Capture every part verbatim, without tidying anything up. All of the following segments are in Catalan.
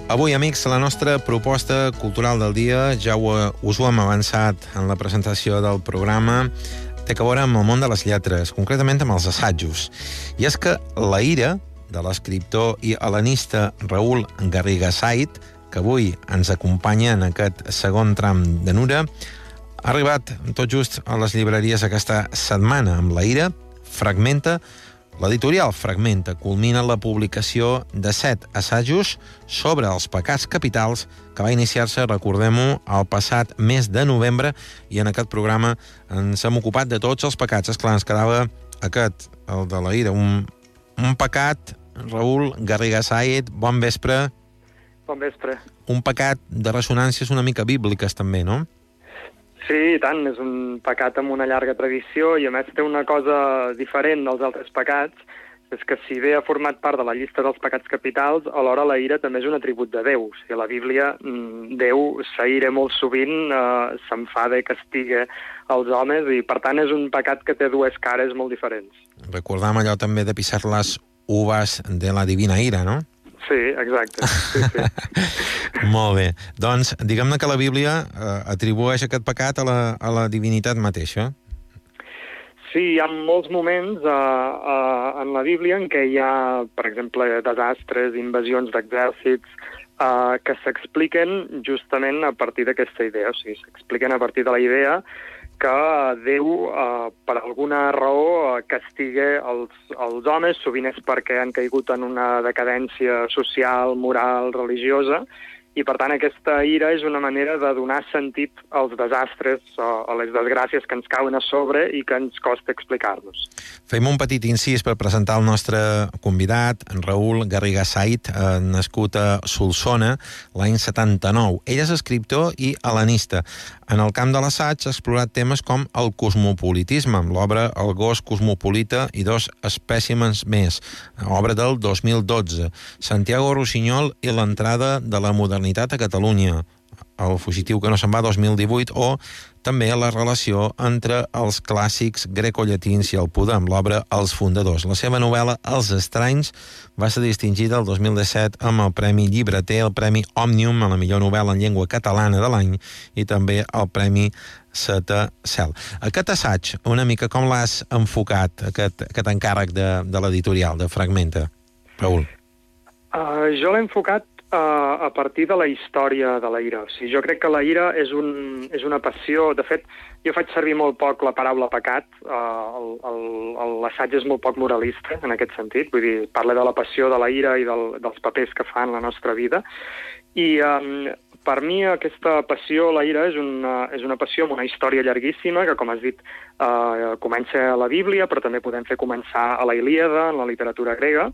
Avui, amics, la nostra proposta cultural del dia, ja ho, us ho hem avançat en la presentació del programa, té a veure amb el món de les lletres, concretament amb els assajos. I és que la ira de l'escriptor i hel·lenista Raül Garriga Sait, que avui ens acompanya en aquest segon tram de Nura, ha arribat tot just a les llibreries aquesta setmana amb la ira, fragmenta. L'editorial Fragmenta culmina la publicació de set assajos sobre els pecats capitals que va iniciar-se, recordem-ho, el passat mes de novembre, i en aquest programa ens hem ocupat de tots els pecats. Esclar, ens quedava aquest, el de la ira, un, un pecat. Raül Garriga Sait, bon vespre. Bon vespre. Un pecat de ressonàncies una mica bíbliques també, no? Sí, i tant, és un pecat amb una llarga tradició i a més té una cosa diferent dels altres pecats, és que si bé ha format part de la llista dels pecats capitals, alhora la ira també és un atribut de Déu. O sigui, a la Bíblia, Déu s'aira molt sovint, eh, s'enfada i castiga els homes, i per tant és un pecat que té dues cares molt diferents. Recordam allò també de pisar les uvas de la divina ira, no? Sí, exacte. Sí, sí. Molt bé. Doncs, diguem-ne que la Bíblia eh, atribueix aquest pecat a la, a la divinitat mateixa. Sí, hi ha molts moments uh, uh, en la Bíblia en què hi ha, per exemple, desastres, invasions d'exèrcits, uh, que s'expliquen justament a partir d'aquesta idea. O sigui, s'expliquen a partir de la idea que Déu, eh, per alguna raó, eh, castiga els, els homes, sovint és perquè han caigut en una decadència social, moral, religiosa, i per tant aquesta ira és una manera de donar sentit als desastres o a les desgràcies que ens cauen a sobre i que ens costa explicar-nos. Fem un petit incís per presentar el nostre convidat, en Raül Garriga Sait, eh, nascut a Solsona l'any setanta-nou. Ell és escriptor i hel·lenista. En el camp de l'assaig ha explorat temes com el cosmopolitisme, amb l'obra El gos cosmopolita i dos espècimens més, obra del dos mil dotze, Santiago Rossinyol i l'entrada de la modernitat a Catalunya, El fugitiu que no se'n va, dos mil divuit, o també la relació entre els clàssics grecollatins i el Pudor, amb l'obra Els fundadors. La seva novel·la Els estranys va ser distingida el dos mil disset amb el Premi Llibreter, el Premi Òmnium a la millor novel·la en llengua catalana de l'any i també el Premi Seta Cel. Aquest assaig, una mica com l'has enfocat, aquest, aquest encàrrec de, de l'editorial, de Fragmenta, Raül? Uh, jo l'he enfocat Uh, a partir de la història de la ira. O sigui, jo crec que la ira és, un, és una passió. De fet, jo faig servir molt poc la paraula pecat. Uh, L'assaig és molt poc moralista, en aquest sentit. Vull dir, parla de la passió de la ira i del, dels papers que fa en la nostra vida. I um, per mi aquesta passió, la ira, és una, és una passió amb una història llarguíssima, que, com has dit, uh, comença a la Bíblia, però també podem fer començar a la Ilíada, en la literatura grega.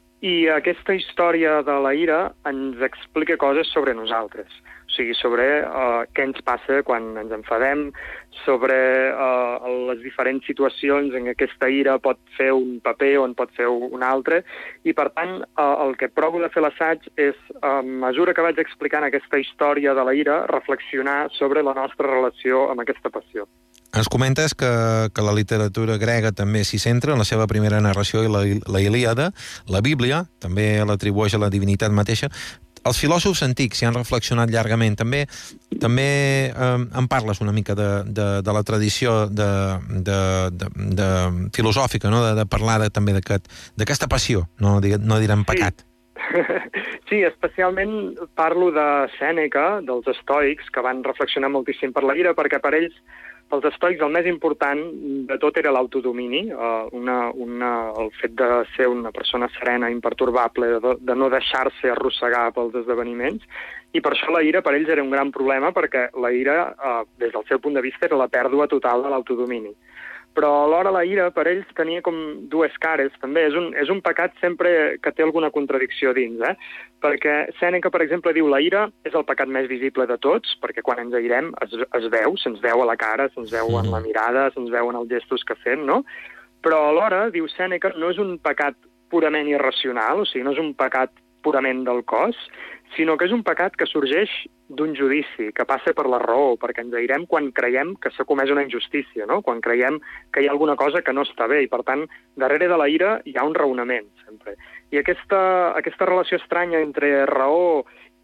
I aquesta història de la ira ens explica coses sobre nosaltres, o sigui, sobre uh, què ens passa quan ens enfadem, sobre uh, les diferents situacions en què aquesta ira pot fer un paper o en pot fer un altre, i per tant uh, el que provo de fer l'assaig és, a mesura que vaig explicant aquesta història de la ira, reflexionar sobre la nostra relació amb aquesta passió. Ens comentes que, que la literatura grega també s'hi centra en la seva primera narració, i la, la Ilíada. La Bíblia també l'atribueix a la divinitat mateixa. Els filòsofs antics hi han reflexionat llargament. També també eh, en parles una mica de, de, de la tradició de, de, de, de filosòfica, no? de, de parlar de, també d'aquesta passió, no, no direm pecat. Sí. Sí, especialment parlo de Sèneca, dels estoics, que van reflexionar moltíssim per la ira, perquè per ells, pels estoics, el més important de tot era l'autodomini, uh, una, una, el fet de ser una persona serena, imperturbable, de, de no deixar-se arrossegar pels esdeveniments, i per això la ira per ells era un gran problema, perquè la ira, uh, des del seu punt de vista, era la pèrdua total de l'autodomini. Però alhora la ira per ells tenia com dues cares, també. És un, és un pecat sempre que té alguna contradicció dins, eh? Perquè Sèneca, per exemple, diu la ira és el pecat més visible de tots, perquè quan ens airem es, es veu, se'ns veu a la cara, se'ns veu en la mirada, se'ns veu en els gestos que fem, no? Però alhora, diu Sèneca, no és un pecat purament irracional, o sigui, no és un pecat purament del cos, sinó que és un pecat que sorgeix d'un judici, que passa per la raó, perquè ens airem quan creiem que s'ha comès una injustícia, no? Quan creiem que hi ha alguna cosa que no està bé, i per tant, darrere de la ira hi ha un raonament, sempre. I aquesta, aquesta relació estranya entre raó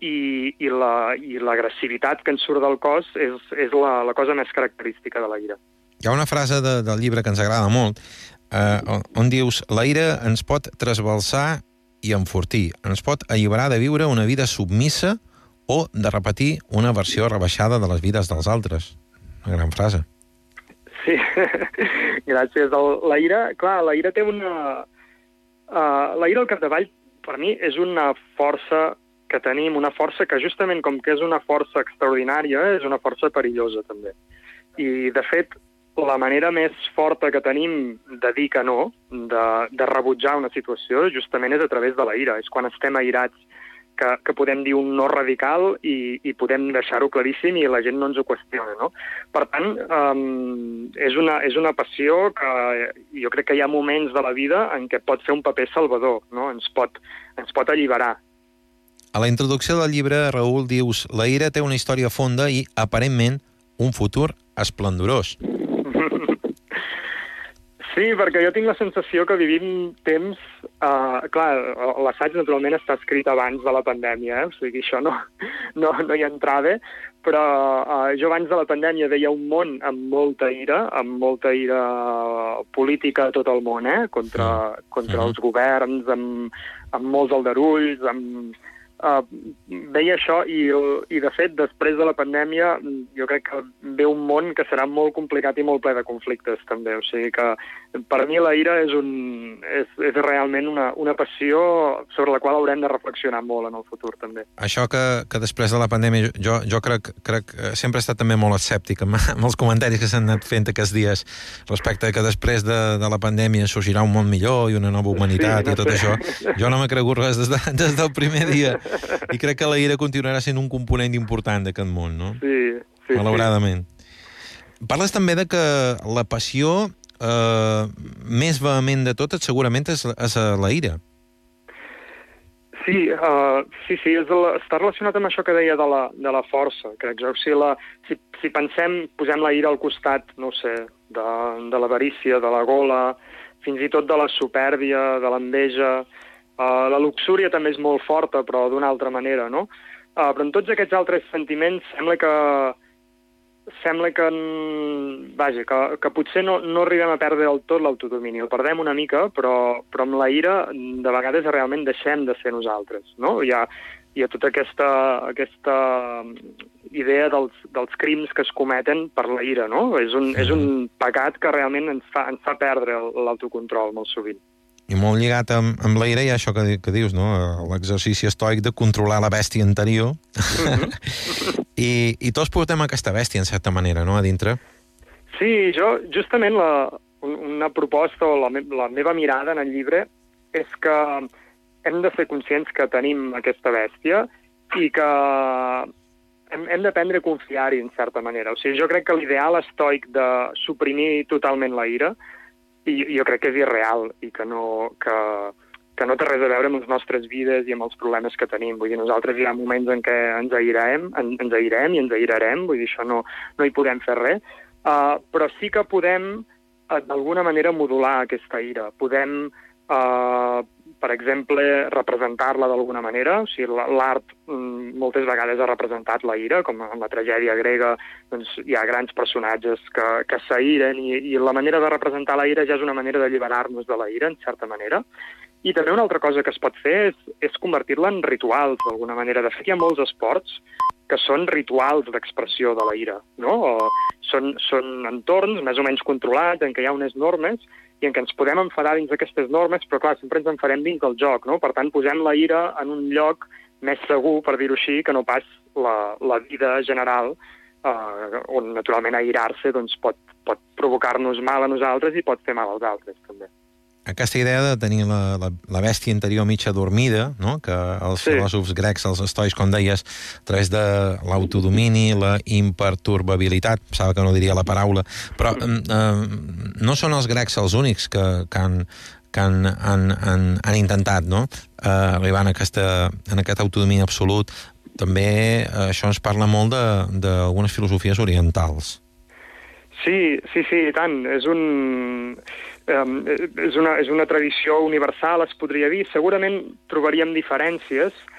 i, i la- i l'agressivitat que ens surt del cos és, és la, la cosa més característica de la ira. Hi ha una frase de, del llibre que ens agrada molt, eh, on, on dius: la ira ens pot trasbalsar i enfortir, ens pot alliberar de viure una vida submissa o de repetir una versió rebaixada de les vides dels altres. Una gran frase. Sí, gràcies. El, la ira, clar, la ira té una... Uh, la ira al capdavall, per mi, és una força que tenim, una força que justament com que és una força extraordinària, és una força perillosa també. I, de fet, la manera més forta que tenim de dir que no, de, de rebutjar una situació, justament és a través de la ira. És quan estem airats que, que podem dir un no radical i, i podem deixar-ho claríssim i la gent no ens ho qüestiona, no? Per tant, um, és, una, és una passió que jo crec que hi ha moments de la vida en què pot fer un paper salvador, no? Ens pot, ens pot alliberar. A la introducció del llibre, Raül, dius: la ira té una història fonda i, aparentment, un futur esplendorós. Sí, perquè jo tinc la sensació que vivim temps... Uh, clar, l'assaig naturalment està escrit abans de la pandèmia, eh? O sigui, això no, no, no hi entrava, però uh, jo abans de la pandèmia veia un món amb molta ira, amb molta ira política a tot el món, eh? Contra, contra uh-huh. els governs, amb, amb molts aldarulls, amb... Uh, veia això i, i, de fet, després de la pandèmia jo crec que ve un món que serà molt complicat i molt ple de conflictes, també. O sigui que, per mi, la ira és, un, és, és realment una, una passió sobre la qual haurem de reflexionar molt en el futur, també. Això que, que després de la pandèmia, jo, jo crec, crec sempre he estat també molt escèptic amb, amb els comentaris que s'han anat fent aquests dies respecte a que després de, de la pandèmia sorgirà un món millor i una nova humanitat, sí, no i tot sé. Això. Jo no m'he cregut res des, de, des del primer dia. I crec que la ira continuarà sent un component important d'aquest món, no? Sí, sí. Malauradament. Sí. Parles també de que la passió eh, més vehement de totes segurament és, és la ira. Sí, uh, sí, sí, és la, està relacionat amb això que deia de la, de la força, crec jo. O sigui, la, si, si pensem, posem la ira al costat, no sé, de, de l'avarícia, de la gola, fins i tot de la supèrbia, de l'enveja. Uh, la luxúria també és molt forta, però d'una altra manera, no? Uh, però en tots aquests altres sentiments sembla que sembla que, vaja, que, que potser no, no arribem a perdre del tot l'autodomini. El perdem una mica, però, però amb la ira de vegades realment deixem de ser nosaltres, no? Hi ha, hi ha tota aquesta, aquesta idea dels, dels crims que es cometen per la ira, no? És un, és un pecat que realment ens fa, ens fa perdre l'autocontrol molt sovint. I molt lligat amb, amb la ira hi ha això que, que dius, no? L'exercici estoic de controlar la bèstia interior. Mm-hmm. I, I tots portem aquesta bèstia, en certa manera, no?, a dintre. Sí, jo, justament, la, una proposta o la, me, la meva mirada en el llibre és que hem de ser conscients que tenim aquesta bèstia i que hem, hem d'aprendre a confiar-hi, en certa manera. O sigui, jo crec que l'ideal estoic de suprimir totalment la ira i jo crec que és irreal i que no, que, que no té res a veure amb les nostres vides i amb els problemes que tenim. Vull dir, nosaltres hi ha moments en què ens airem, en, ens airem i ens airarem, vull dir, això no, no hi podem fer res, uh, però sí que podem, uh, d'alguna manera, modular aquesta ira. Podem, uh, per exemple, representar-la d'alguna manera. O sigui, l'art mm, moltes vegades ha representat la ira, com en la tragèdia grega doncs, hi ha grans personatges que, que s'airen i, i la manera de representar la ira ja és una manera d'alliberar-nos de la ira, en certa manera. I també una altra cosa que es pot fer és, és convertir-la en rituals, d'alguna manera. De fet, hi ha molts esports que són rituals d'expressió de la ira, no? O són, són entorns més o menys controlats, en què hi ha unes normes i en què ens podem enfadar dins d'aquestes normes, però clar, sempre ens enfarem dins del joc, no? Per tant, posem la ira en un lloc més segur, per dir-ho així, que no pas la, la vida general, eh, on naturalment airar-se doncs, pot, pot provocar-nos mal a nosaltres i pot fer mal als altres, també. Aquesta idea de tenir la, la, la bèstia interior mitja dormida, no?, que els sí. filòsofs grecs, els estoics, com deies, a través de l'autodomini, la imperturbabilitat, pensava que no diria la paraula, però eh, no són els grecs els únics que, que, han, que han, han, han, han intentat, no?, eh, arribar en, aquesta, en aquest autodomini absolut. També eh, això ens parla molt d'algunes filosofies orientals. Sí, sí, sí, i tant. És un... Um, és, una, és una tradició universal, es podria dir. Segurament trobaríem diferències,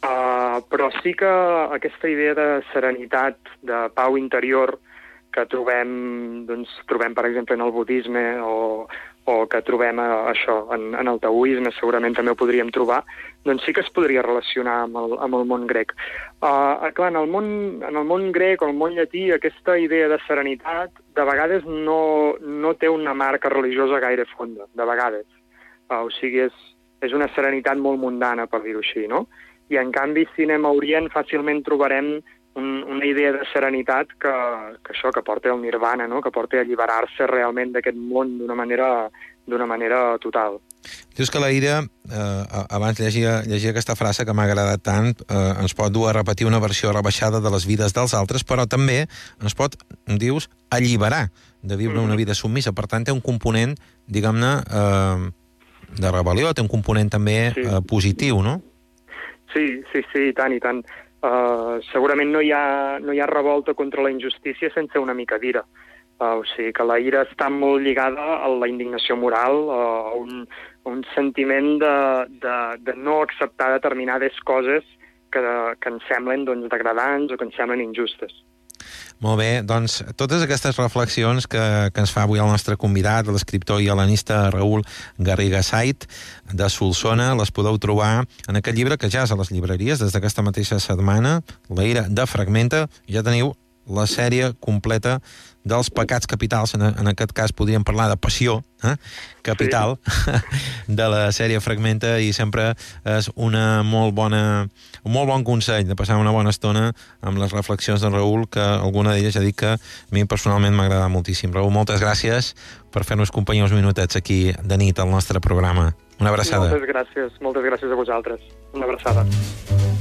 Uh, però sí que aquesta idea de serenitat, de pau interior, que trobem, doncs, trobem per exemple, en el budisme o, o que trobem a, això, en, en el taoisme, segurament també ho podríem trobar, doncs sí que es podria relacionar amb el, amb el món grec. Uh, clar, en el món, en el món grec o el món llatí, aquesta idea de serenitat de vegades no, no té una marca religiosa gaire fonda, de vegades. Uh, o sigui, és, és una serenitat molt mundana, per dir-ho així, no? I en canvi, si anem a Orient, fàcilment trobarem un, una idea de serenitat que, que això, que porta al nirvana, no? Que porta a alliberar-se realment d'aquest món d'una manera, d'una manera total. Dius que la Ira, eh, abans llegia, llegia aquesta frase que m'ha agradat tant, eh, ens pot dur a repetir una versió rebaixada de les vides dels altres, però també ens pot, dius, alliberar de viure mm. una vida submissa. Per tant, té un component, diguem-ne, eh, de rebel·lió, té un component també sí. eh, positiu, no? Sí, sí, sí, i tant, i tant. Uh, segurament no hi, ha, no hi ha revolta contra la injustícia sense una mica d'ira. Uh, o sigui que la ira està molt lligada a la indignació moral, uh, a, un, a un sentiment de, de, de no acceptar determinades coses que, que ens semblen doncs, degradants o que ens semblen injustes. Molt bé, doncs totes aquestes reflexions que, que ens fa avui el nostre convidat, l'escriptor i helenista Raül Garriga Saiz, de Solsona, les podeu trobar en aquest llibre que ja és a les llibreries des d'aquesta mateixa setmana, La ira de Fragmenta. Ja teniu la sèrie completa dels pecats capitals, en, en aquest cas podríem parlar de passió, eh? capital, sí. de la sèrie Fragmenta, i sempre és una molt bona, un molt bon consell de passar una bona estona amb les reflexions de Raül, que alguna d'elles ja dic que a mi personalment m'ha agradat moltíssim. Raül, moltes gràcies per fer-nos companyia uns minutets aquí de nit al nostre programa. Una abraçada. Moltes gràcies, moltes gràcies a vosaltres. Una abraçada.